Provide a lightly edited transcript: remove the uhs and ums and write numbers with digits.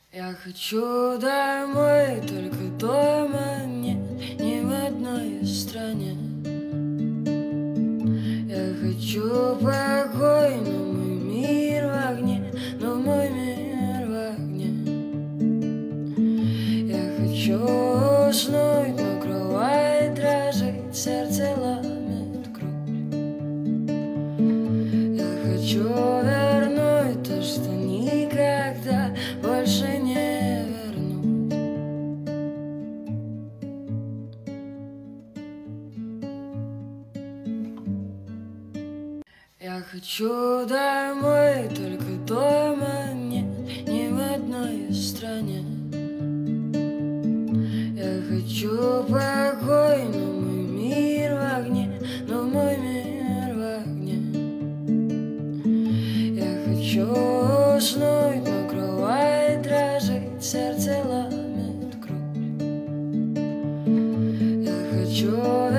Я хочу домой, только дома нет ни в одной стране. Я хочу покой, но мой мир в огне, но мой мир в огне. Я хочу уснуть, но кровать дрожит, сердце ломит кровь. Я хочу вернуть то, что никогда больше не вернуть. Я хочу домой, только дома нет ни в одной стране. Я хочу покой, но мой мир в огне, но мой мир в огне. Я хочу уснуть, но кровать дрожит, сердце ломит кровь. Я хочу